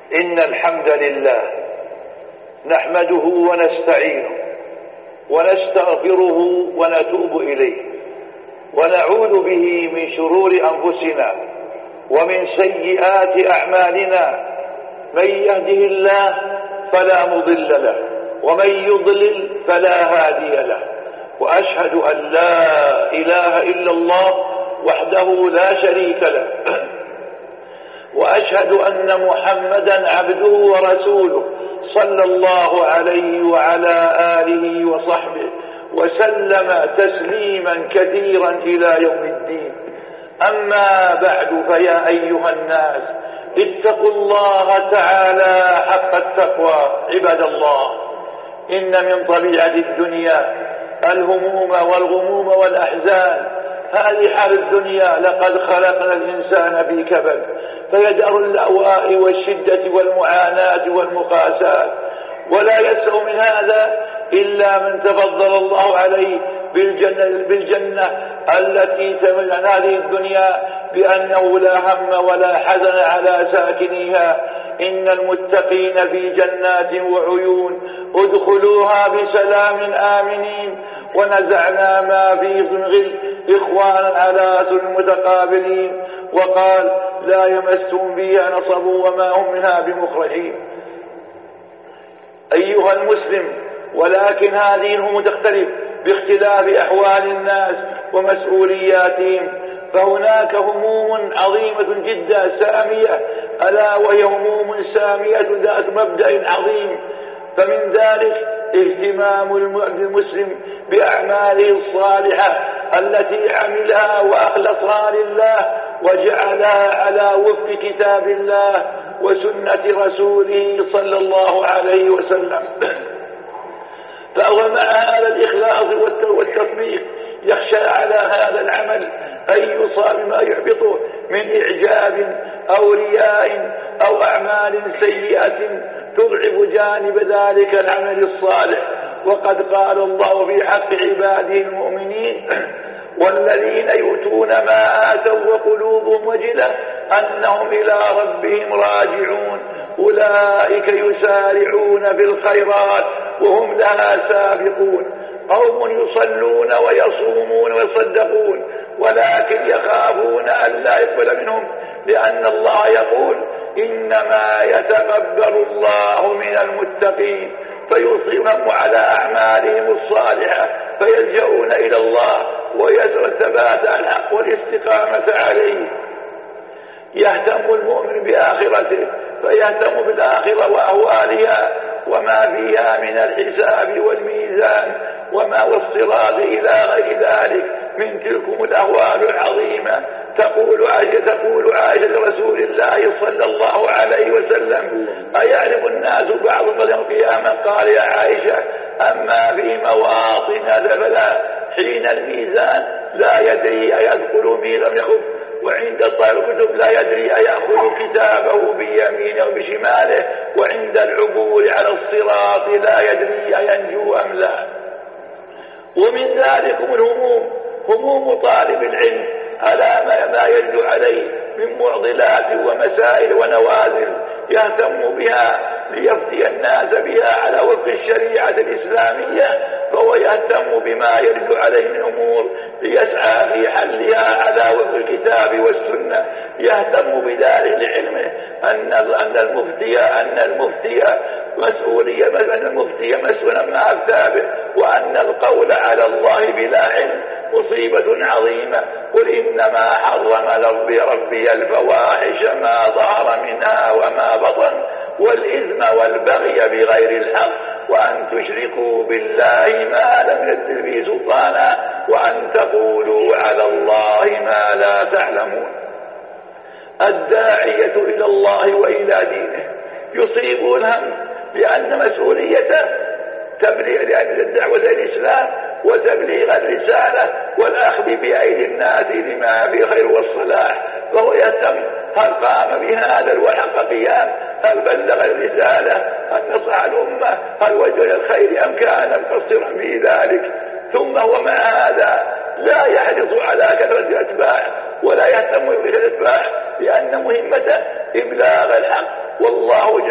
إن الحمد لله نحمده ونستعينه ونستغفره ونتوب إليه ونعوذ به من شرور أنفسنا ومن سيئات أعمالنا. من يهده الله فلا مضل له ومن يضلل فلا هادي له، وأشهد أن لا إله إلا الله وحده لا شريك له، وأشهد أن محمدا عبده ورسوله صلى الله عليه وعلى آله وصحبه وسلم تسليما كثيرا إلى يوم الدين. أما بعد، فيا أيها الناس اتقوا الله تعالى حق التقوى. عباد الله، إن من طبيعة الدنيا الهموم والغموم والأحزان. هذه حال الدنيا، لقد خلقنا الإنسان في كبد، فيدأر اللأواء والشدة والمعاناة والمقاسات، ولا يسع من هذا إلا من تفضل الله عليه بالجنة التي تمل عن هذه الدنيا بأنه لا هم ولا حزن على ساكنيها. إن المتقين في جنات وعيون ادخلوها بسلام آمنين، ونزعنا ما في غل إخوانا على سر متقابلين، وقال لا يمسهم فيها نصب وما هم منها بمخرجين. أيها المسلم، ولكن هذه الهموم تختلف باختلاف أحوال الناس ومسؤولياتهم، فهناك هموم عظيمة جدا سامية، ألا وهي هموم سامية ذات مبدأ عظيم. فمن ذلك اهتمام المسلم بأعماله الصالحة التي عملها وأخلصها لله وجعلها على وفق كتاب الله وسنة رسوله صلى الله عليه وسلم. فهو مع هذا الإخلاص والتطبيق يخشى على هذا العمل أن يصاب بما يحبطه من إعجاب أو رياء أو أعمال سيئة تضعف جانب ذلك العمل الصالح. وقد قال الله في حق عباده المؤمنين: والذين يؤتون ما آتوا وقلوبهم وجلة أنهم إلى ربهم راجعون أولئك يسارعون في الخيرات وهم لها سابقون. قوم يصلون ويصومون ويصدقون ولكن يخافون أن لا يقبل منهم، لأن الله يقول: إنما يتقبل الله من المتقين. فيصيبهم على أعمالهم الصالحة فيلجؤون إلى الله ويسأل الثبات على الحق والاستقامة عليه. يهتم المؤمن بآخرته فيهتم بالآخرة وأهوالها وما فيها من الحساب والميزان وما والصراط إلى غير ذلك من تلكم الأهوال العظيمة. تقول عائشة رسول الله صلى الله عليه وسلم: أيعرف الناس بعض يوم القيامة؟ قال: يا عائشة، أما في مواطن فلا، حين الميزان لا يدري أيدخل ميزان يخف، وعند طالب الكتب لا يدري أيأخذ كتابه بيمينه أو بشماله، وعند العبور على الصراط لا يدري أينجو أم لا. ومن ذلكم الهموم، هموم طالب العلم على ما يرد عليه من معضلات ومسائل ونوازل يهتم بها ليفتي الناس بها على وفق الشريعة الإسلامية، فهو يهتم بما يرد عليه من أمور ليسعى في حلها على وفق الكتاب والسنة. يهتم بذلك لعلمه أن المفتي مسؤولا مع أفتى به، وأن القول على الله بلا علم مصيبة عظيمة. قل إنما حرم ربي الفواحش ما ظهر منها وما بطن والإثم والبغي بغير الحق وأن تشركوا بالله ما لم ينزل به سلطانا وأن تقولوا على الله ما لا تعلمون. الداعية إلى الله وإلى دينه يصيب الهم لأن مسؤوليته تبليغ الدعوة إلى الإسلام وتبليغ الرسالة والأخذ بأيدي الناس لما في خير والصلاح، فهو يهتم هل قام بهذا والحق قيام، هل بلغ الرسالة، هل نصح الأمة، هل وجه الخير أم كان مقصرا في ذلك. ثم هو مع هذا لا يحرص على كثرة الأتباع ولا يهتم بالأتباع، لأن مهمته إبلاغ الحق، والله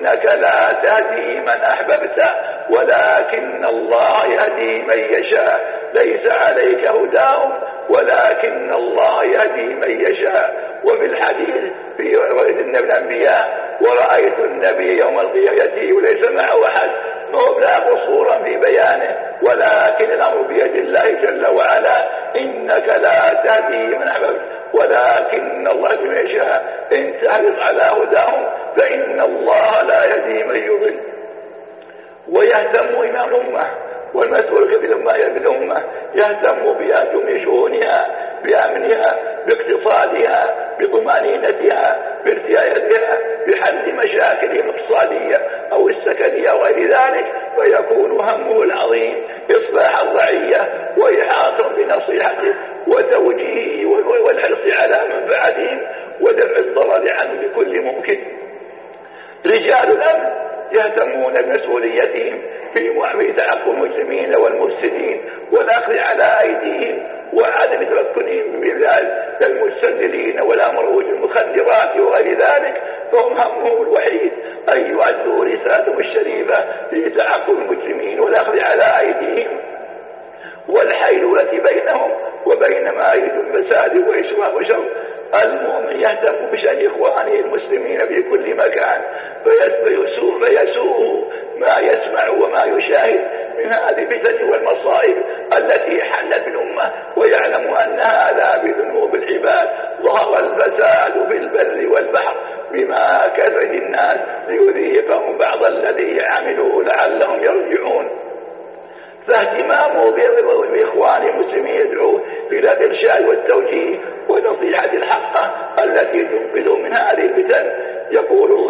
إنك لا تهدي من أحببت ولكن الله يهدي من يشاء. ليس عليك هداهم ولكن الله يهدي من يشاء. وفي الحديث في رؤية الأنبياء ورأيت النبي يوم القيامة وليس معه أحد، لا قصورا في بيانه، ولكن الأمر بيد الله جل وعلا. إنك لا تهدي من أحببت ولكن الله يهدي من يشاء. إن تحرص على هداهم فإن الله لا يهدي من يضل. ويهتم إمام الأمة والمسؤول في الأمة يهتم بأمن شؤونها، بأمنها، باقتصادها، بطمأنينتها، بارتياحها، بحل مشاكلهم الاقتصادية أو السكنية وغير ذلك، فيكون همه العظيم إصلاح الرعية وإحاطة بنصيحته وتوجيهه والحرص على منفعتهم ودفع الضرر عنه بكل ممكن. رجال الأمن يهتمون بمسؤوليتهم في تعقب المجرمين والمفسدين والأخذ على أيديهم وعدم تمكنهم من المستنزلين والأمروج المخدرات وغير ذلك، فهم همهم الوحيد أن يؤدوا رسالتهم الشريفة في تعقب المجرمين والأخذ على أيديهم والحيلولة بينهم وبين ما يريد الفساد وإسواء وشر. المؤمن يهتم بشأن إخوانه المسلمين في كل مكان فيسوء ما يسمع وما يشاهد من هذه الفتن والمصائب التي حلت بالأمة، ويعلم أن هذا بذنوب العباد. ظهر الفساد في البر والبحر بما كسبت الناس ليذيقهم بعض الذي عملوا لعلهم يرجعون. فاهتمامه بإخوان المسلمين يدعو إلى الإرشاد والتوجيه ونصيحة الحق التي تنقذ من هذه الفتن. يقول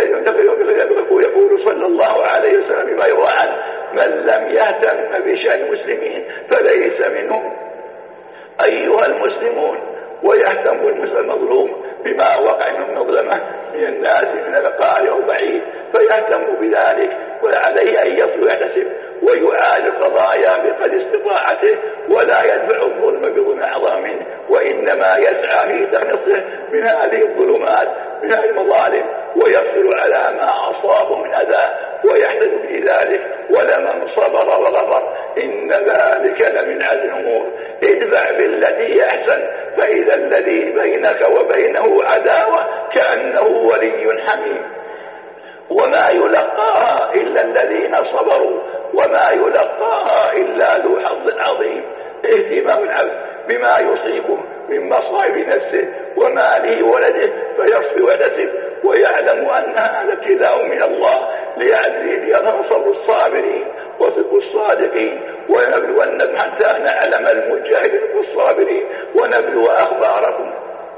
صلى الله عليه وسلم ما يروى عنه: من لم يهتم بشأن المسلمين فليس منهم. أيها المسلمون، ويهتم المظلوم بما وقع من مظلمة من الناس من القارئ وبعيد فيهتم بذلك، وعليه أن يصل ويحتسب ويعالج قضايا بقدر استطاعته، ولا يدفع الظلم بظلم أعظم منه، وإنما يسعى في تخليصه من هذه الظلمات من هذه المظالم ويصبر على ما أصابه من أذى ويحتج بذلك. ولمن صبر وغفر إن ذلك لمن عزم الأمور. ادفع بالتي أحسن فإذا الذي بينك وبينه عداوة كأنه ولي حميم. وما يلقاها إلا الذين صبروا وما يلقاها إلا ذو حظ عظيم. اهتمام العبد بما يصيبه من مصائب نفسه وماله وولده فيصبر ويحتسب ويعلم أن هذا ابتلاء من الله ليظهر صبر الصابرين وصدق الصادقين. ونبلونكم حتى نعلم المجاهدين والصابرين ونبلو أخباركم.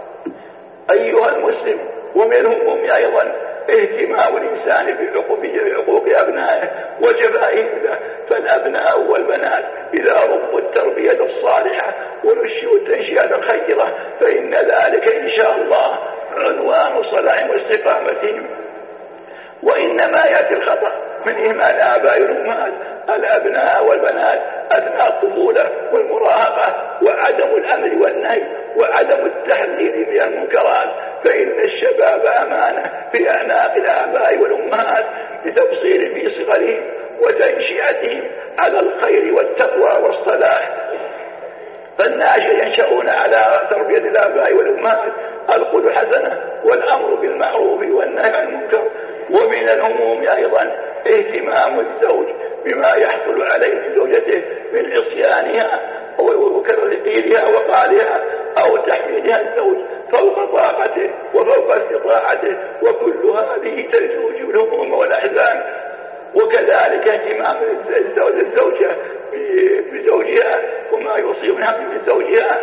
أيها المسلم، ومنهم أيضا اهتمام الإنسان بحقوق أبنائه وجفائهم له. فالأبناء والبنات إذا ربوا التربية الصالحة ونشئوا التنشئة الخيرة فإن ذلك إن شاء الله عنوان صلاحهم واستقامتهم. وإنما يأتي الخطأ من إهمال آباء والأمهات الأبناء والبنات أثناء الطفولة والمراهقة وعدم الأمر والنهي وعدم التحذير من المنكرات، فإن الشباب أمانة في أعناق الآباء والأمهات لتبصير في صغرهم وتنشئتهم على الخير والتقوى والصلاح. فالناشئ ينشأون على تربية الآباء والأمهات القدوة الحسنة والأمر بالمعروف والنهي عن المنكر. ومن الهموم أيضا اهتمام الزوج بما يحصل عليه من زوجته من عصيانها وكرقيلها وقالها أو تحميلها الزوج فوق طاقته وفوق استطاعته، وكل هذه تزوج الهموم والأحزان. وكذلك اهتمام الزوجة بزوجها وما يصيبها من زوجها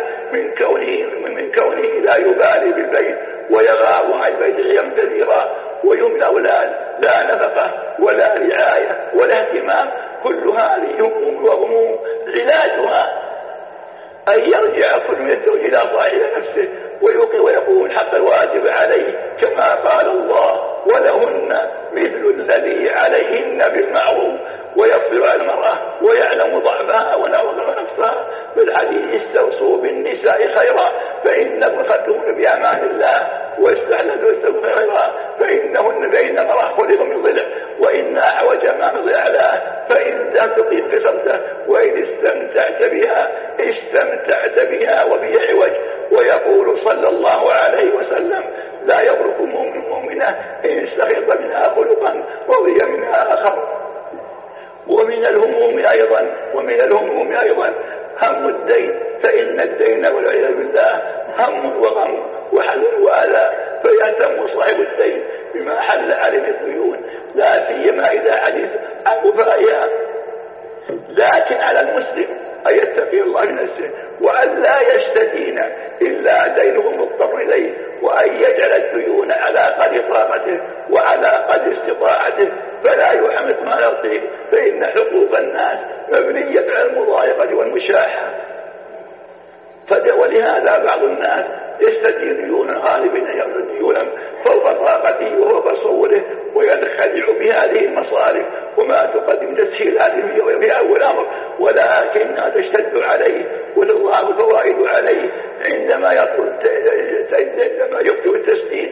من كونه لا يبالي بالبيت ويغاب عن البيت غير كثيرا ويملى أولاد لا نفقة ولا رعاية ولا اهتمام. كل هذه هموم وغموم علاجها أن يرجع كل من الزوج إلى صاحب نفسه ويقوم الحق الواجب عليه كما قال الله: ولهن مثل الذي عليهن بالمعروف. ويصبر على المرأة ويعلم ضعفها ونوضع نفسها. بالحديث: استوصوا بالنساء خيرا فإنكم خلقون بأمان الله، واستحللوا خيرا فإنهن بين المرأة خلق من ومن الهموم أيضا هم الدين، فإن الدين والعياذ بالله هم وغم وحزن وأذى، فيهتم صاحب الدين بما حل عليه الديون، لا سيما إذا حدث عن وفائها. لكن على المسلم أن يتقي الله بنفسه، وأن لا يستدين إلا دينه مضطر إليه، وأن يجعل الديون على قدر طاقته وعلى قدر استطاعته، فلا يحمد ما يطيق، فإن حقوق الناس مبنية على المضايقة والمشاحة. ولهذا بعض الناس يستدين ديونا غالبا يملك ديونا فوق طاقته وفوق تصوره، وينخدع بهذه المصارف وما تقدم تسهيل هذه في أول أمر، ولكنها تشتد عليه وتضاعف الفوائد عليه عندما يكتب التسديد،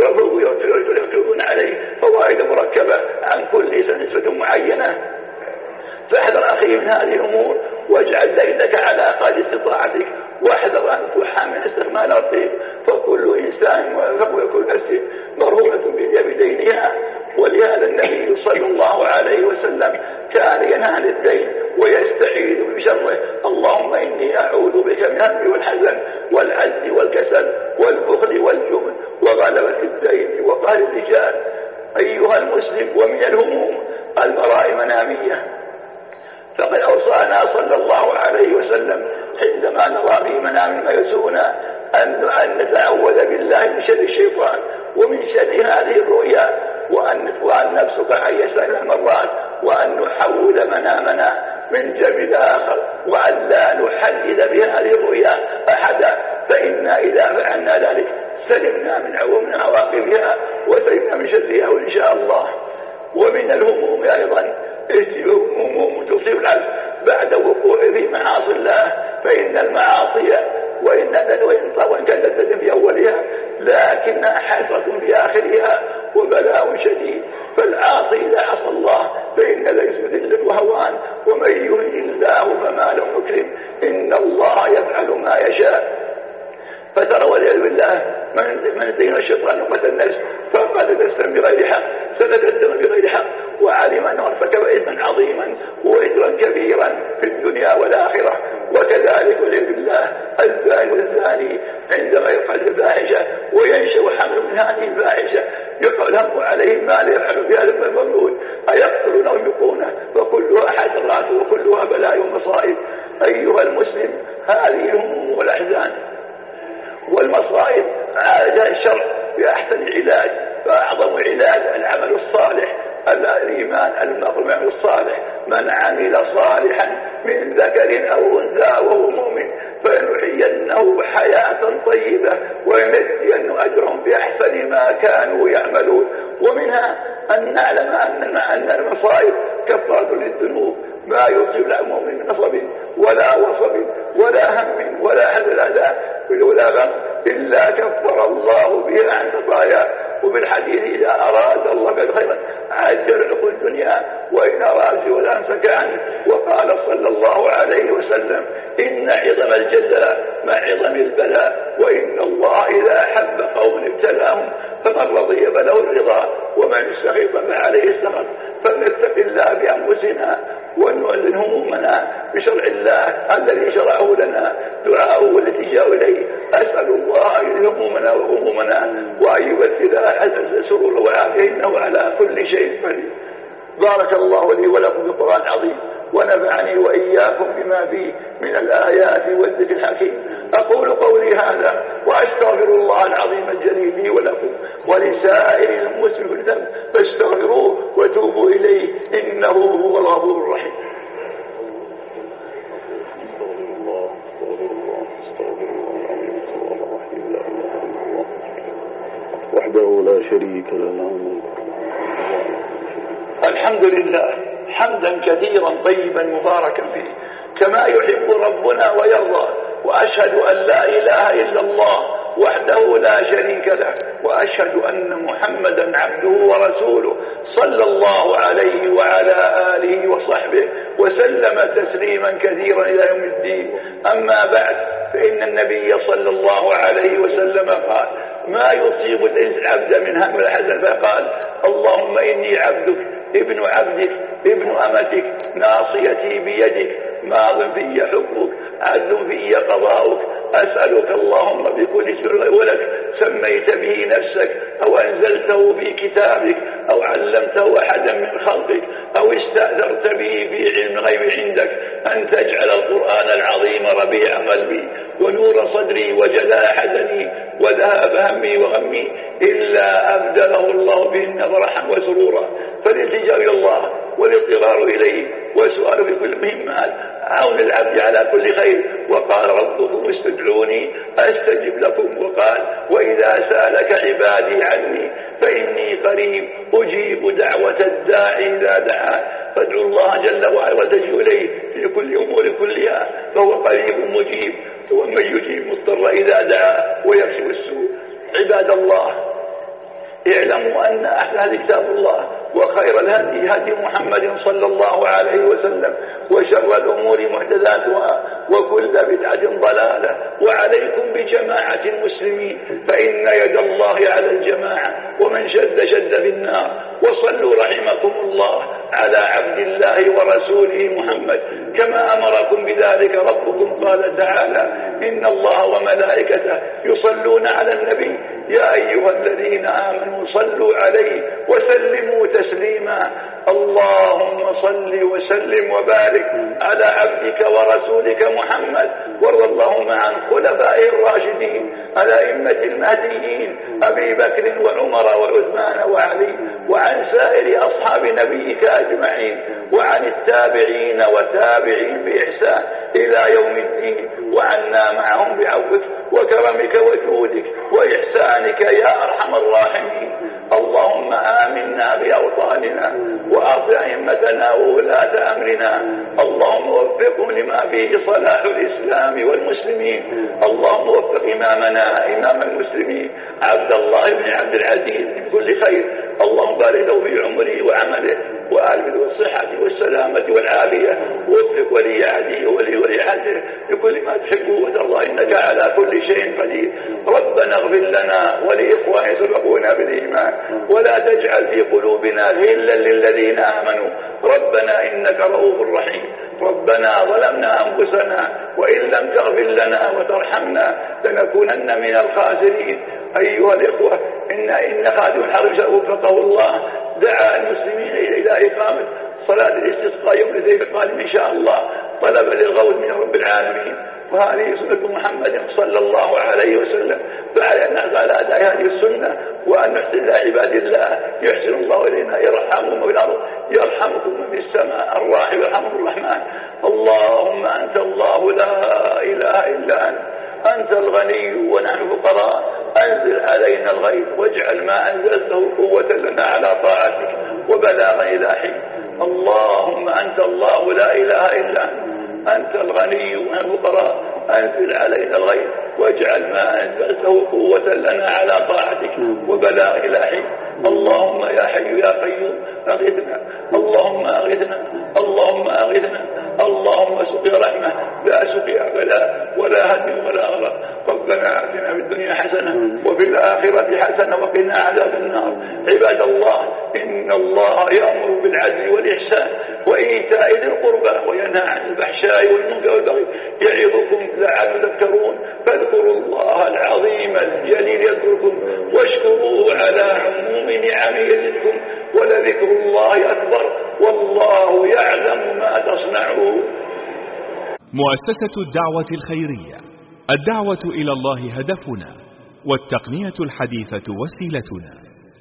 يكتبون عليه فوائد مركبة عن كل سنة نسبة معينة. فاحذر أخي من هذه الأمور، واجعل دينك على قدر استطاعتك، واحذر أن تحامل استغمال الطيب، فكل إنسان وكل نفس مرهونة بدينها. ولهذا النبي صلى الله عليه وسلم كان ينهى عن الدين ويستعيذ بشره: اللهم إني أعوذ بك من الهم والحزن والعجز والكسل والبخل والجبن وغلبة الدين وقهر الرجال. أيها المسلم، ومن الهموم المرائي منامية، فقد أوصانا صلى الله عليه وسلم عندما نرى في منام ما يسونا أن نتعوذ بالله من شر الشيطان ومن شر هذه الرؤيا، وأن نفسك عن يسار المرات، وأن نحول منامنا من جنب آخر، وأن لا نحدث بهذه الرؤيا أحدا، فإنا إذا فعلنا ذلك سلمنا من عواقبها وسلمنا من شرها إن شاء الله. ومن الهموم أيضا هموم تصيب العبد بعد وقوع في معاصي الله، فإن المعاصي وإن كانت تتم في أولها لكنها حسرة في آخرها وبلاء شديد. فالعاصي إذا عصى الله فإن ليس ذل وهوان، ومن يهن الله فما له مكرم، إن الله يفعل ما يشاء. فترى والعياذ بالله من زين الشيطان وقتل النفس فقد تسلم بغير حق، فتقدم بغير حق، وعلم أنه ارتكب إثما عظيما وإثما كبيرا في الدنيا والآخرة. وكذلك والعياذ بالله الزاني والزاني عندما يفعل الفاحشة وينشأ حمل من هذه الفاحشة يقع الهم عليه ما لا يفعل في هذا المولود، أيقتلون أو يقونه، وكلها حسرات وكلها بلاء ومصائب. أيها المسلم، هذه الهموم والأحزان والمصائب عالجها الشرع بأحسن علاج، فأعظم علاج العمل الصالح، الإيمان المعمل الصالح. من عمل صالحا من ذكر أو أنثى وهو مؤمن فلنحيينه حياة طيبة ويمدين أجرهم بأحسن ما كانوا يعملون. ومنها أن نعلم أن المصائب كفارة للذنوب، ما يصيب المؤمن من نصب ولا وصب ولا هم ولا حزن ولا غم إلا كفر الله به عن خطاياه. وبالحديث إذا أراد الله بالخير عجل له الدنيا وإن أراد ولا أمسك عنه. وقال صلى الله عليه وسلم: إن عظم الجزاء مع عظم البلاء، وإن الله إذا أحب قوم ابتلاهم فمن رضي فله الرضا ومن سخط فعليه السخط. فلنتق الله بأنفسنا ونعلن همومنا بشرع الله الذي شرعه لنا، دعاءه والالتجاء إليه. أسأل الله أن همومنا وغمومنا وأن يبدلها حسن سرور وعافية، إنه على كل شيء قدير. بارك الله لي ولكم في القرآن العظيم، ونفعني وإياكم بما فيه من الآيات والذكر الحكيم. أقول قولي هذا وأستغفر الله العظيم الجليل لي ولكم ولسائر المسلمين كل ذنب، فاستغفروه وتوبوا إليه إنه هو الغفور الرحيم. وحده لا شريك له. الحمد لله حمدا كثيرا طيبا مباركا فيه كما يحب ربنا ويرضى، وأشهد أن لا إله إلا الله وحده لا شريك له، وأشهد أن محمدا عبده ورسوله صلى الله عليه وعلى آله وصحبه وسلم تسليما كثيرا إلى يوم الدين. أما بعد، فإن النبي صلى الله عليه وسلم قال: ما يصيب العبد من هم الحزن، فقال: اللهم إني عبدك ابن عبدك ابن أمتك ناصيتي بيدك ماض في حكمك عدل في قضاؤك أسألك اللهم بكل اسم ولك سميت به نفسك أو أنزلته في كتابك أو علمته أحدا من خلقك أو استأثرت به في علم الغيب عندك أن تجعل القرآن العظيم ربيع قلبي ونور صدري وجلاء حزني وذهاب همي وغمي إلا أبدله الله بهن فرحا وسرورا. فالالتجاء إلى الله والاضطرار إليه وسؤال في كل مهمات عون العبد على كل خير. وقال ربكم استدعوني أستجب لكم، وقال وإذا سألك عبادي عني فإني قريب أجيب دعوة الداعي إذا دعان. فادعوا الله جل وعلا وتجوا إليه في كل أمور كلها فهو قريب مجيب ومن يجيب مضطر إذا دعا ويكشف السوء. عباد الله اعلموا أن أحسن كتاب الله وخير الهدي هدي محمد صلى الله عليه وسلم وشر الأمور محدثاتها وكل بدعة ضلالة. وعليكم بجماعة المسلمين فإن يد الله على الجماعة ومن شد في النار. وصلوا رحمكم الله على عبد الله ورسوله محمد كما أمركم بذلك ربكم. قال تعالى إن الله وملائكته يصلون على النبي يا أيها الذين آمنوا صلوا عليه وسلموا تسليما. اللهم صل وسلم وبارك على عبدك ورسولك محمد. وارض اللهم عن خلفائه الراشدين الأئمة المهديين أبي بكر وعمر وعثمان وعلي وعن سائر أصحاب نبيك أجمعين وعن التابعين وتابعين بإحسان إلى يوم الدين وعنا معهم بعفوك وكرمك وجودك وإحسانك يا أرحم الراحمين. اللهم آمنا بأوطاننا وأصلح أئمتنا وولاة أمرنا. اللهم وفقهم لما فيه صلاح الإسلام والمسلمين. اللهم وفق إمامنا إمام المسلمين عبد الله بن عبد العزيز بكل خير. اللهم بارك له في عمره وعمله وآله والصحة والسلامة والعافية. وفق ولي عهده ولي عهده بكل ما تحبه وترضى إنك على كل شيء قدير. ربنا اغفر لنا ولإخواننا سبقونا بالإيمان ولا تجعل في قلوبنا غلا للذين آمنوا ربنا إنك رؤوف رحيم. ربنا ظلمنا أنفسنا وإن لم تغفر لنا وترحمنا لنكونن من الخاسرين. أيها الإخوة إن خادم الحرم وفقه الله دعا المسلمين إلى إقامة صلاة الاستسقاء يوم الاثنين القادم إن شاء الله طلبا للغوث من رب العالمين. وهذه سنة محمد صلى الله عليه وسلم فعلى أن نحن على أداء هذه السنة وأن نحسن إلى عباد الله يحسن الله إلينا يرحمهم في الأرض يرحمكم في السماء الراحم يرحمكم الرحمن. اللهم أنت الله لا إله إلا أنت الغني ونحن فقراء. أنزل علينا الغيث واجعل ما أنزلته قوة لنا على طاعتك وبلاغا إلى حين. اللهم أنت الله لا إله إلا أنت الغني ونحن فقراء. أنزل علينا الغيث واجعل ما أنزلته قوة لنا على طاعتك وبلاغ إلى حين. اللهم يا حي يا قيوم أغثنا. اللهم أغثنا. اللهم أغثنا. اللهم سقي رحمة لا سقي بلاء ولا هدم ولا غرق. ربنا آتنا في الدنيا حسنة وفي الآخرة حسنة وقنا عذاب النار. عباد الله إن الله يأمر بالعدل والإحسان وإيتاء ذي القربى وينهى عن الفحشاء والمنكر والبغي يعظكم لعلكم تذكرون. فاذكروا الله العظيم الجليل يذكركم واشكروه على عموم نعمه يزدكم ولذكر الله أكبر والله يعلم ما تصنعون. مؤسسة الدعوة الخيرية. الدعوة إلى الله هدفنا والتقنية الحديثة وسيلتنا.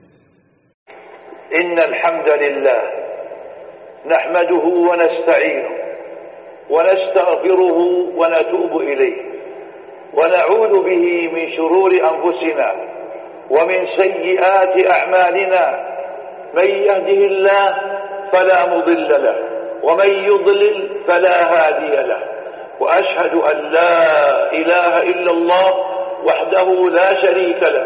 إن الحمد لله نحمده ونستعينه ونستغفره ونتوب إليه ونعوذ به من شرور أنفسنا ومن سيئات أعمالنا. من يهده الله فلا مضل له ومن يضلل فلا هادي له. وأشهد أن لا إله إلا الله وحده لا شريك له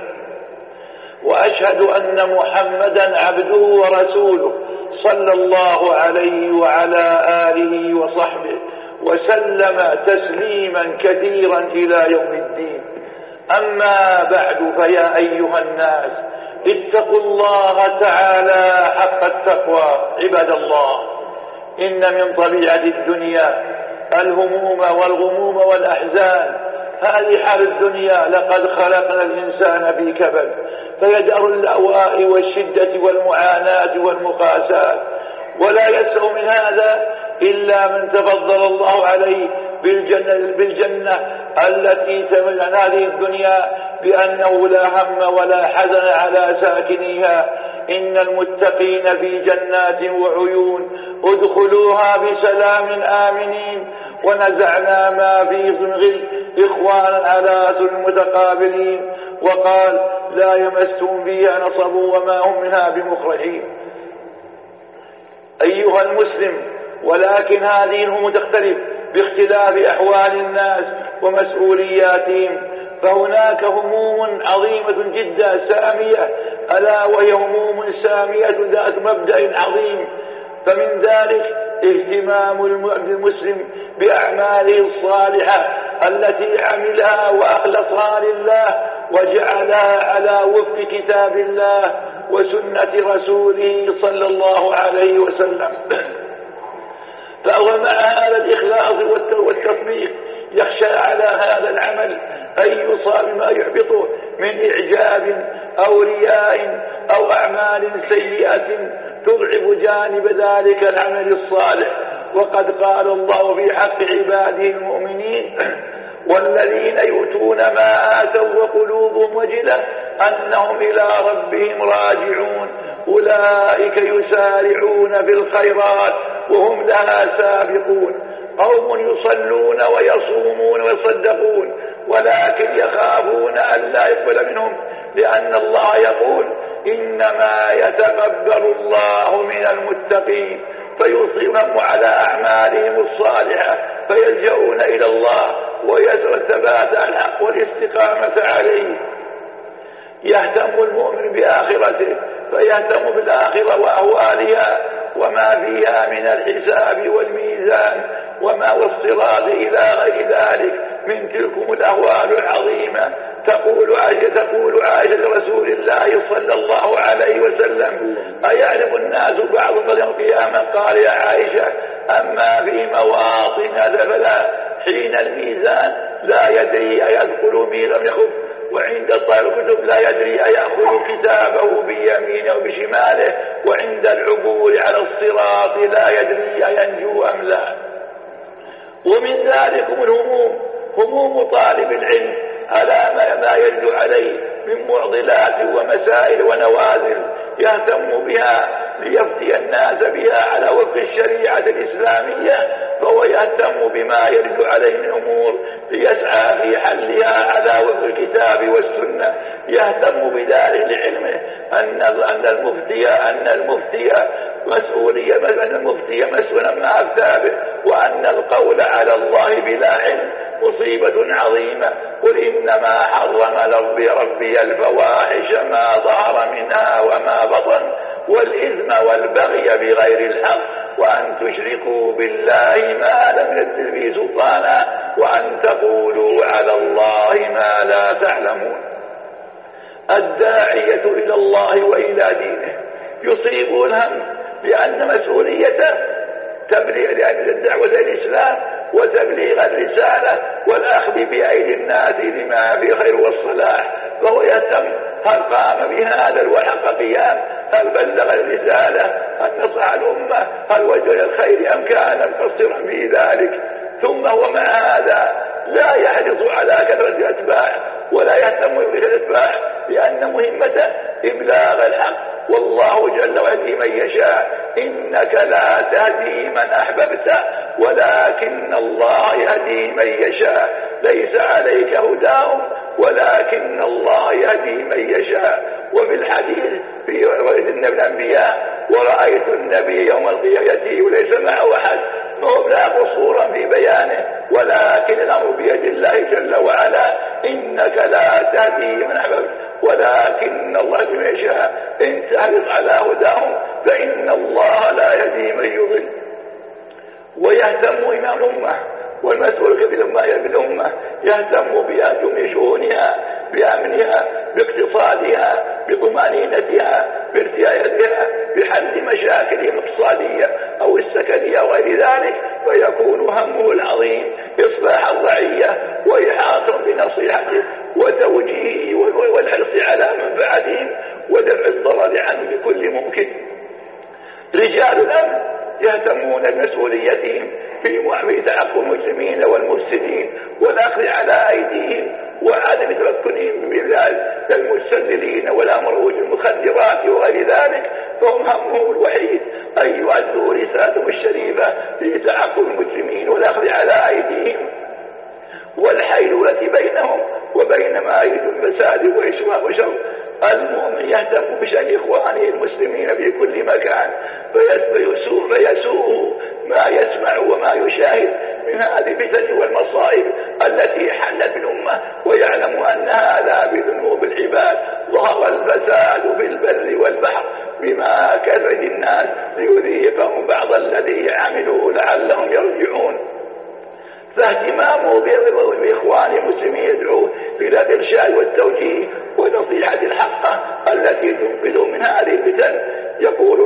وأشهد أن محمدا عبده ورسوله صلى الله عليه وعلى آله وصحبه وسلم تسليما كثيرا إلى يوم الدين. أما بعد فيا أيها الناس اتقوا الله تعالى حق التقوى. عباد الله، إن من طبيعة الدنيا الهموم والغموم والأحزان. هذه حال الدنيا، لقد خلقنا الإنسان في كبد، فيدأر اللأواء والشدة والمعاناة والمقاسات، ولا يسع من هذا إلا من تفضل الله عليه بالجنة التي تملأ هذه الدنيا بأنه لا هم ولا حزن على ساكنيها. إن المتقين في جنات وعيون ادخلوها بسلام آمنين، ونزعنا ما في غل إخوانا على سرر متقابلين. وقال لا يمسهم فيها نصب وما هم منها بمخرجين. أيها المسلم، ولكن هذه الهموم تختلف باختلاف أحوال الناس ومسؤولياتهم، فهناك هموم عظيمة جدا سامية، ألا وهي هموم سامية ذات مبدأ عظيم. فمن ذلك اهتمام المسلم بأعماله الصالحة التي عملها وأخلصها لله وجعلها على وفق كتاب الله وسنة رسوله صلى الله عليه وسلم. فهو مع هذا الإخلاص والتطبيق يخشى على هذا العمل أن يصاب بما يحبطه من إعجاب أو رياء أو أعمال سيئة تضعف جانب ذلك العمل الصالح. وقد قال الله في حق عباده المؤمنين: والذين يؤتون ما آتوا وقلوبهم وجلة أنهم إلى ربهم راجعون أولئك يسارعون في الخيرات وهم لها سابقون. قوم يصلون ويصومون ويصدقون ولكن يخافون أن لا يقبل منهم، لأن الله يقول: إنما يتقبل الله من المتقين. فيصيبهم على أعمالهم الصالحة فيلجؤون إلى الله ويسعى الثبات على الحق والاستقامة عليه. يهتم المؤمن بآخرته فيهتم بالآخرة وأهوالها وما فيها من الحساب والميزان وما والصراط إلى غير ذلك من تلكم الأهوال العظيمة. تقول عائشة رسول الله صلى الله عليه وسلم: أيعرف الناس بعض يوم القيامة؟ قال: يا عائشة، أما في مواطن فلا، حين الميزان لا يدري أيدخل ميل أم يخف، وعند طائر الكتب لا يدري أيأخذ كتابه بيمينه وبشماله، وعند العبور على الصراط لا يدري أينجو أم لا. ومن ذلكم الهموم، هموم طالب العلم على ما يرد عليه من معضلات ومسائل ونوازل يهتم بها ليفتي الناس بها على وفق الشريعة الإسلامية، فهو يهتم بما يرد عليه من أمور ليسعى في حلها على وفق الكتاب والسنة. يهتم بذلك لعلمه أن المفتي مسؤولا مع أفتى، وأن القول على الله بلا علم مصيبة عظيمة. قل إنما حرم ربي الفواحش ما ظهر منها وما بطن والإثم والبغي بغير الحق وأن تشركوا بالله ما لم ينزل به سلطانا وأن تقولوا على الله ما لا تعلمون. الداعية إلى الله وإلى دينه يصيب الهم لأن مسؤوليته تبليغ الدعوة إلى الإسلام وتبليغ الرسالة والأخذ بأيدي الناس لما في خير والصلاح، فهو يهتم هل قام بهذا والحق قيام، هل بلغ الرسالة، هل نصح الأمة، هل وجه الخير أم كان مقصرا في ذلك. ثم هو مع هذا لا يحرص على كثرة الأتباع ولا يهتم بالأتباع، لأن مهمته إبلاغ الحق، والله جل وعلا من يشاء. إنك لا تهدي من أحببت ولكن الله يهدي من يشاء، ليس عليك هداهم ولكن الله يهدي من يشاء. وفي الحديث في رؤية الأنبياء: ورأيت النبي يوم القيامة يأتي وليس معه أحد، فهو لا قصورا في بيانه، ولكن الأمر بيد الله جل وعلا. إنك لا تهدي من أحببت ولكن الله من يشاء. إن تحرص على هداهم فإن الله لا يهدي من يضل. ويهتم إمام الأمة والمسؤول بالأمة يهتم بشؤونها، بأمنها، باقتصادها، بطمأنينة والإعراض عنه بكل ممكن. رجال الأمن يهتمون بمسؤوليتهم في تعقب المسلمين والمفسدين والأخذ على أيديهم وعدم تمكنهم من المستدلين والأمروج المخدرات وغير ذلك، فهم همهم الوحيد أن يؤدوا رسالتهم الشريفة في تعقب المسلمين والأخذ على أيديهم والحيلولة بينهم وبين ما يريد الفساد وإشراء وشر. المؤمن يهتم بشأن إخوانه المسلمين في كل مكان فيسوء ما يسمع وما يشاهد من هذه الفتن والمصائب التي حلت بالأمة، ويعلم أن هذا بذنوب العباد. ظهر الفساد في البر والبحر بما كسبت الناس ليذيقهم بعض الذي عملوا لعلهم يرجعون. فاهتمامه بإخوان المسلمين يدعو إلى الإرشاد والتوجيه ونصيحة الحق التي تنقذ من هذه الفتن. يقول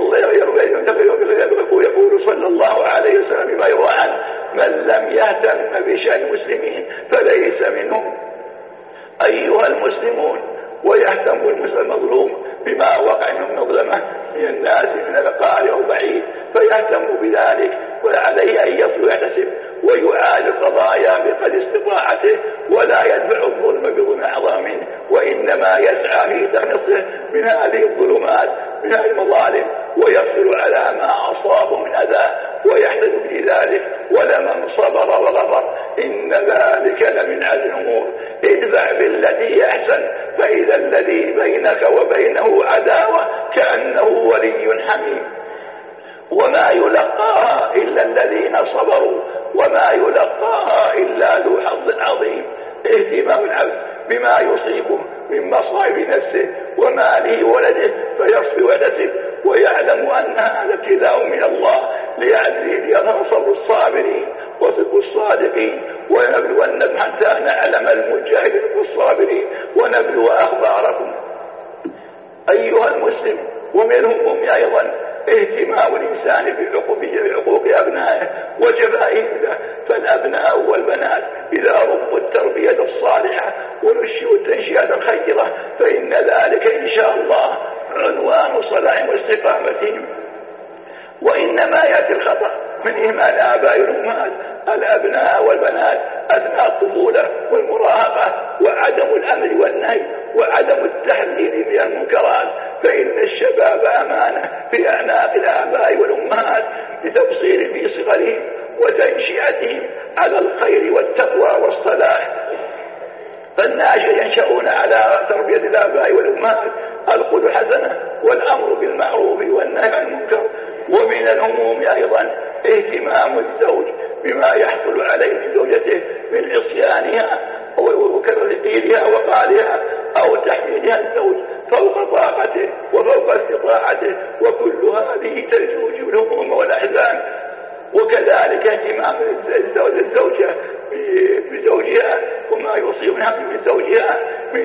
صلى الله عليه وسلم بما يروى عنه: من لم يهتم بشأن المسلمين فليس منهم. أيها المسلمون، ويهتم المظلوم بما وقع من مظلمة من الناس من القارئ أو بعيد فيهتم بذلك، وعليه أن يصل ويحتسب ويعالج القضايا بقدر استطاعته، ولا يدفع الظلم بظلم أعظم منه، وإنما يسعى في تخليصه من هذه الظلمات من هذه المظالم ويصبر على ما أصابه من أذى ويحتج بذلك. ولمن صبر وغفر إن ذلك لمن عزم الأمور. ادفع بالتي أحسن فإذا الذي بينك وبينه عداوة كأنه ولي حميم. وما يلقاها إلا الذين صبروا وما يلقاها إلا ذو حظ عظيم. اهتمام العبد بما يصيبه من مصائب نفسه وماله وولده فيصفي ويحتسب ويعلم أن هذا ابتلاء من الله ليظهر صبر الصابرين وصدق الصادقين، ونبلونكم حتى نعلم المجاهدين والصابرين ونبلو أخباركم. أيها المسلم، ومن الهموم أيضا اهتمام الإنسان بحقوق أبنائه وجبائه، فالأبناء والبنات إذا ربوا التربية الصالحة ونشئوا التنشئة الخيرة فإن ذلك إن شاء الله عنوان صلاحهم واستقامتهم. وإنما يأتي الخطأ من إهمال آباء الأمهات الأبناء والبنات أثناء الطفولة والمراهقة وعدم الأمر والنهي وعدم التحذير من المنكرات، فإن الشباب أمانة في أعناق الآباء والأمهات لتبصير في صغرهم وتنشئتهم على الخير والتقوى والصلاح. فالناشئ ينشأون على تربية الآباء والأمهات القدوة الحسنة والأمر بالمعروف والنهي عن المنكر. ومن الهموم أيضا اهتمام الزوج بما يحصل عليه من زوجته من عصيانها وكرهها وقالها أو تحميلها الزوج فوق طاقته وفوق استطاعته، وكل هذه تزوج الهموم والأحزان. وكذلك اهتمام الزوجة بزوجها وما يصيبها من زوجها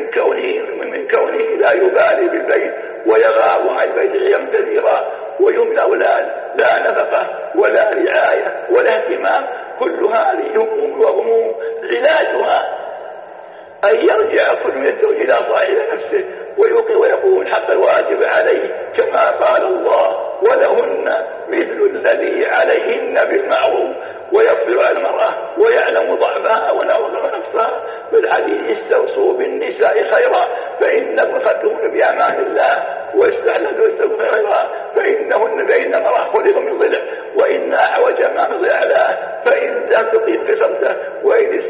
من كونه لا يبالي بالبيت ويغاب عن البيت غيرا كثيرا ويهمل الأولاد لا نفقة ولا رعاية ولا اهتمام. كل هذه هموم وغموم علاجها أن يرجع كل من الزوج إلى صاحب نفسه ويقوم الحق الواجب عليه كما قال الله: ولهن مثل الذي عليهن بالمعروف، ويصبر على المرأة ويعلم ضعفها ونفسها. بالحديث: استوصوا بالنساء خيرا فإنكم خدتهن بأمان الله، واستحللوا خيرا فإنهن بين المرأة خلق من ضلع، وإن أعوج ما من ضلع فإن تقيم كسرته، وإن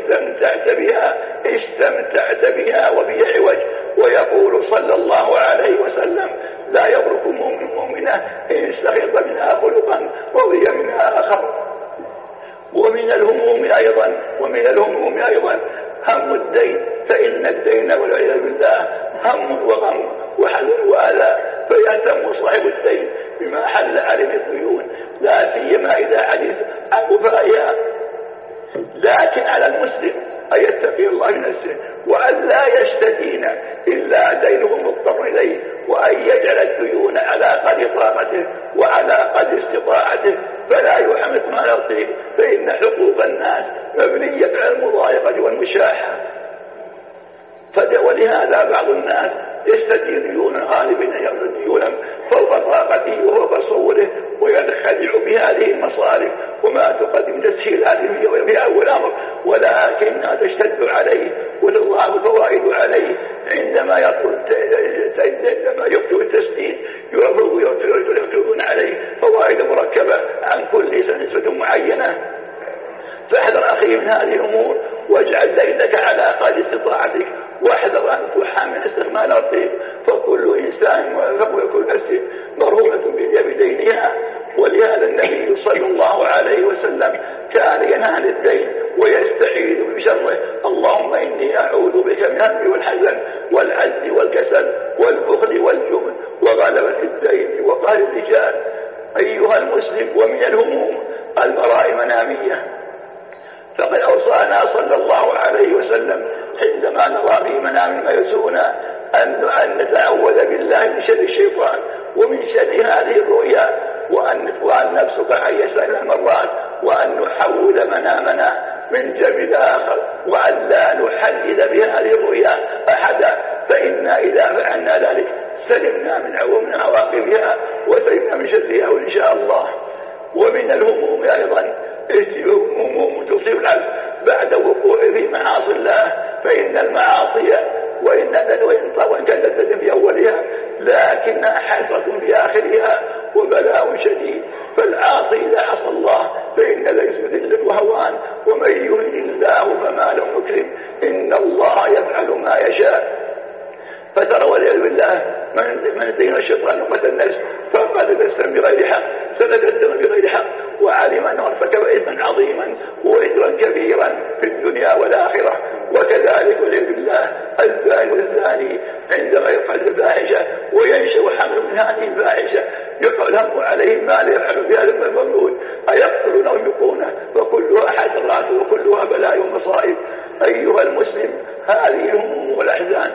استمتعت بها وبها عوج. ويقول صلى الله عليه وسلم: لا يضركم مؤمنة إن استخف منها خلقا رضي منها آخر. ومن الهموم أيضا هم الدين، فإن الدين والعياذ بالله هم وغم وحزن وأذى، فيهتم صاحب الدين بما حل عليه الديون لا سيما إذا حدث عن وفائها. لكن على المسلم أن يتقي الله نفسه وأن لا يستدين إلا دينه مضطر إليه، وأن يجعل الديون على قدر طاقته وعلى قدر استطاعته فلا يحمد ما يطيق، فإن حقوق الناس مبنية على المضايقة والمشاحة. ولهذا بعض الناس يستدين ديونا غالبا يأخذ ديونا تسهيلاته في أول أمر، ولكنها تشتد عليه وتضاعف الفوائد عليه عندما يكتب التسديد يكتبون عليه فوائد مركبة عن كل سنة نسبة معينة. فاحذر أخي من هذه الأمور واجعل دينك على قدر استطاعتك، واحذر أن تحامل استغمال الطيب، فكل إنسان وكل نفس مرهونة بدينها. ولهذا النبي صلى الله عليه وسلم كان ينهى عن الدين ويستعيذ بشره: اللهم إني أعوذ بك من الهم والحزن والعجز والكسل والبخل والجبن وغلبة الدين وقهر الرجال. أيها المسلم، ومن الهموم البراء منامية، فقد أوصانا صلى الله عليه وسلم عندما نرى في منام ما يسونا أن نتعوذ بالله من شر الشيطان ومن شر هذه الرؤيا، وأن نفسك عن يسأل المرات، وأن نحول منامنا من جنب آخر، وأن لا نحدد بهذه الرؤيا أحدا، فإنا إذا فعلنا ذلك سلمنا من عواقبها وسلمنا من شرها إن شاء الله. ومن الهموم أيضا هموم تصيب العبد بعد وقوع في معاصي الله، فإن المعاصي وإن كانت تتم في أولها لكنها حسرة في آخرها وبلاء شديد. فالعاصي إذا عصى الله فإن ليس ذل وهوان، ومن يهن الله فما له مكرم، إن الله يفعل ما يشاء. فترى والعياذ بالله من دين الشيطان قتل النفس فقد الدم بغير حق، سلك الدم بغير حق، وعلم أنه ارتكب إثما عظيما وإثما كبيرا في الدنيا والآخرة. وكذلك والعياذ بالله الزاني والزاني عندما يفعل الفاحشة وينشأ حمل من هذه الفاحشة يقع الهم عليهم ما لا يفعل في هذا المولود، أيقتلون أو يقونه، وكلها حسرات وكلها بلاء ومصائب. أيها المسلم، هذه الهموم والأحزان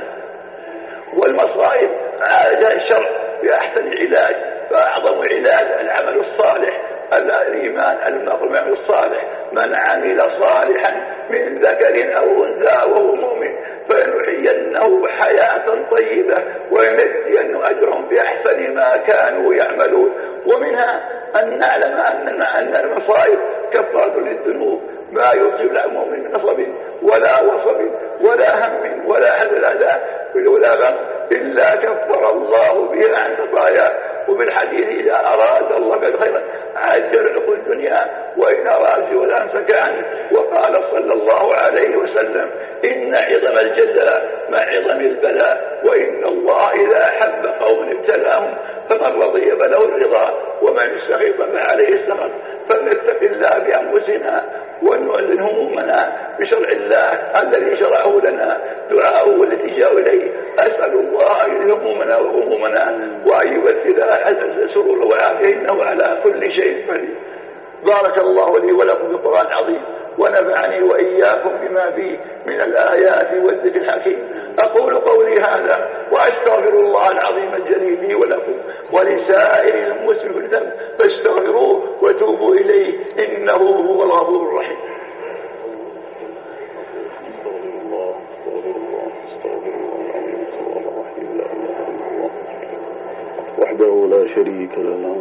والمصائب عالجها الشرع بأحسن علاج، فأعظم علاج العمل الصالح، الإيمان المعمل الصالح. من عمل صالحا من ذكر أو أنثى وهو مؤمن فلنحيينه حياة طيبة ويمدين أجرهم بأحسن ما كانوا يعملون. ومنها أن نعلم أن المصائب كفارة للذنوب، ما يصيب المؤمن من نصب ولا وصب ولا هم ولا حزن ولا غم إلا كفر الله بها عن خطاياه. وبالحديث إذا أراد الله بالخير عجل له الدنيا وإن أراد ولا أمسك عنه. وقال صلى الله عليه وسلم: إن عظم الجزاء مع عظم البلاء، وإن الله إذا أحب قوم ابتلاهم فمن رضي فله الرضا ومن سخط فعليه السخط. فلنتق الله بأنفسنا ونؤذن همومنا بشرع الله الذي شرعه لنا، دعاءه والالتجاء إليه. أسأل الله أن همومنا وغمومنا وأن يبدل سرور وعافية، إنه على كل شيء قدير. بارك الله لي ولكم في القرآن العظيم، ونفعني وإياكم بما فيه من الآيات والذكر الحكيم. أقول قولي هذا وأستغفر الله العظيم الجليل لي ولكم ولسائر المسلمين في الذنب، فاستغفروه وتوبوا إليه إنه هو الغفور الرحيم. وحده لا شريك له.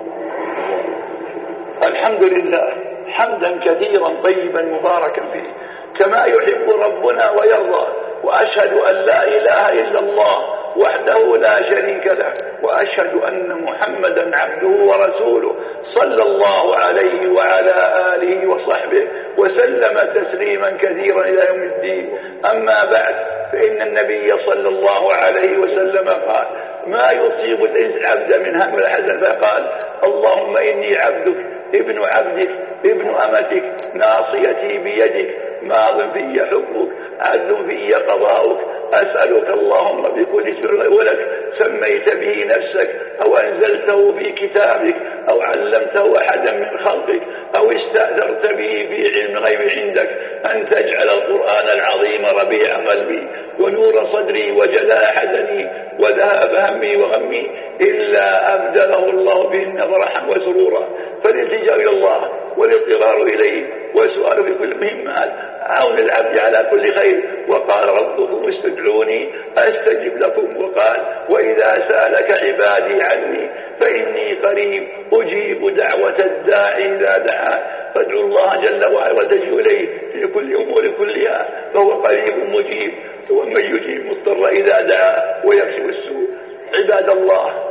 الحمد لله حمدا كثيرا طيبا مباركا فيه كما يحب ربنا ويرضى. وأشهد أن لا إله إلا الله وحده لا شريك له، وأشهد أن محمدا عبده ورسوله صلى الله عليه وعلى آله وصحبه وسلم تسليما كثيرا إلى يوم الدين. أما بعد، فإن النبي صلى الله عليه وسلم قال: ما يصيب العبد من هم الحزن، فقال: اللهم إني عبدك ابن عبدك ابن أمتك ناصيتي بيدك ماض في حكمك عدل في قضاؤك، أسألك اللهم بكل اسم ولك سميت به نفسك أو أنزلته في كتابك أو علمته أحدا من خلقك أو استأثرت به في علم الغيب عندك أن تجعل القرآن العظيم ربيع قلبي ونور صدري وجلاء حزني وذهاب همي وغمي إلا أبدله الله بهن فرحا وسرورا. فالالتجاء إلى الله والاضطرار إليه وسؤال في كل مهمات عون العبد على كل خير. وقال ربكم استدعوني أستجب لكم، وقال: وإذا سألك عبادي عني فإني قريب أجيب دعوة الداعي إذا دعا، فادعوا الله جل وعلا والتجئوا إليه في كل أمور كلها فهو قريب مجيب، ومن يجيب مضطر إذا دعا ويكشف السوء. عباد الله،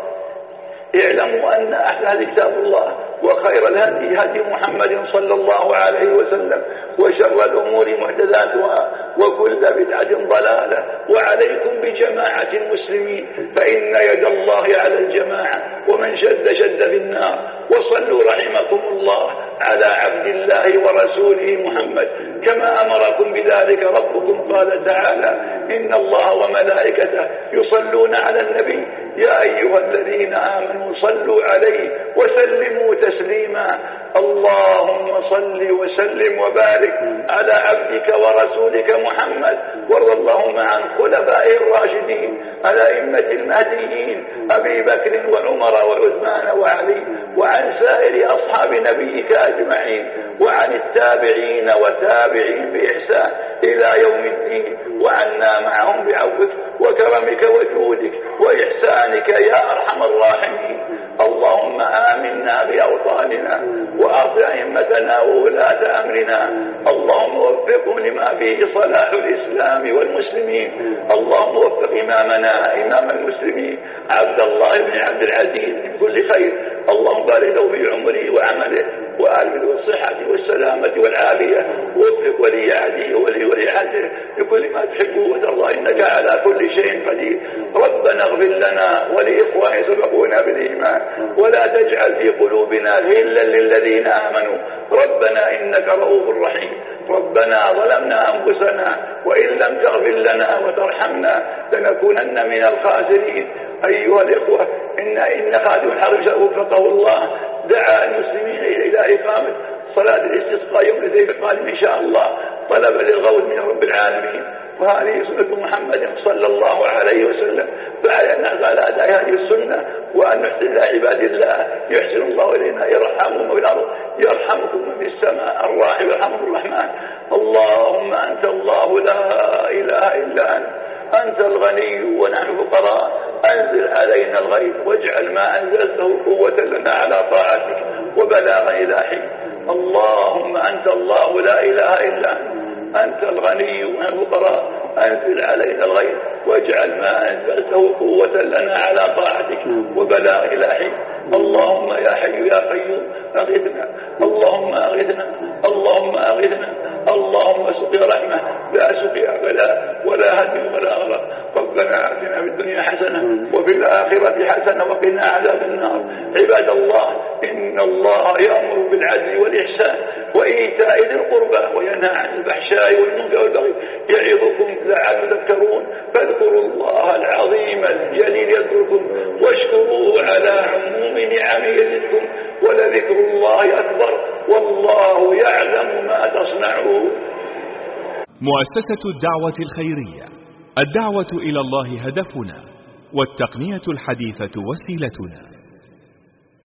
اعلموا أن أحلى كتاب الله، وخير الهدي هدي محمد صلى الله عليه وسلم، وشر الأمور محدثاتها، وكل بدعة ضلالة، وعليكم بجماعة المسلمين فإن يد الله على الجماعة، ومن شد في النار. وصلوا رحمكم الله على عبد الله ورسوله محمد كما أمركم بذلك ربكم، قال تعالى: إن الله وملائكته يصلون على النبي يا أيها الذين آمنوا صلوا عليه وسلموا تسليما. اللهم صل وسلم وبارك على عبدك ورسولك محمد، وارض اللهم عن خلفائه الراشدين الأئمة المهديين أبي بكر وعمر وعثمان وعلي، وعن سائر أصحاب نبيك أجمعين، وعن التابعين وتابعين بإحسان إلى يوم الدين، وعنا معهم بعفوك وكرمك وجودك وإحسانك يا أرحم الراحمين. اللهم آمنا بأوطاننا وأصلح أئمتنا وولاة أمرنا، اللهم وفقهم لما فيه صلاح الإسلام والمسلمين. اللهم وفق إمامنا إمام المسلمين عبد الله بن عبد العزيز بكل خير، اللهم بارك له في عمره وعمله وآله والصحة والسلامة والعافية، ووفق ولي عهده ولي عهده بكل ما تحبه وترضى، إنك على كل شيء قدير. ربنا اغفر لنا ولإخواننا سبقونا بالإيمان، ولا تجعل في قلوبنا غلا للذين آمنوا، ربنا إنك رؤوف رحيم. ربنا ظلمنا أنفسنا وإن لم تغفر لنا وترحمنا لنكونن من الخاسرين. أيها الإخوة، إن خادم الحرم وفقه الله دعا المسلمين إلى إقامة صلاة الاستسقاء يوم الاثنين القادم إن شاء الله، طلبا للغوث من رب العالمين، وهذه سنة محمد صلى الله عليه وسلم. فعلينا على أداء هذه السنة وأن نحسن إلى عباد الله يحسن الله إلينا، يرحمهم في الأرض يرحمكم من السماء، الراحم يرحمه الرحمن. اللهم أنت الله لا إله إلا أنت الغني ونحن فقراء، أنزل علينا الغيث واجعل ما أنزلته قوة لنا على طاعتك وبلاغا إلى حين. اللهم أنت الله لا إله إلا أنت الغني ونحن فقراء، أنزل علينا الغيث واجعل ما أنزلته قوة لنا على طاعتك وبلاغ إلى حين. اللهم يا حي يا قيوم أغثنا، اللهم أغثنا، اللهم أغثنا، اللهم سقي رحمة لا سقي بلاء ولا هدم ولا غرق. ربنا آتنا في الدنيا حسنة وفي الآخرة حسنة وقنا عذاب النار. عباد الله، إن الله يأمر بالعدل والإحسان وإيتاء ذي القربى وينهى عن الفحشاء والمنكر والبغي يعظكم لعلكم تذكرون. فاذكروا الله العظيم الجليل يذكركم واشكروه على عموم نعمه يزدكم، ولذكر الله أكبر والله يعلم ما تصنعون. مؤسسة الدعوة الخيرية، الدعوة إلى الله هدفنا، والتقنية الحديثة وسيلتنا.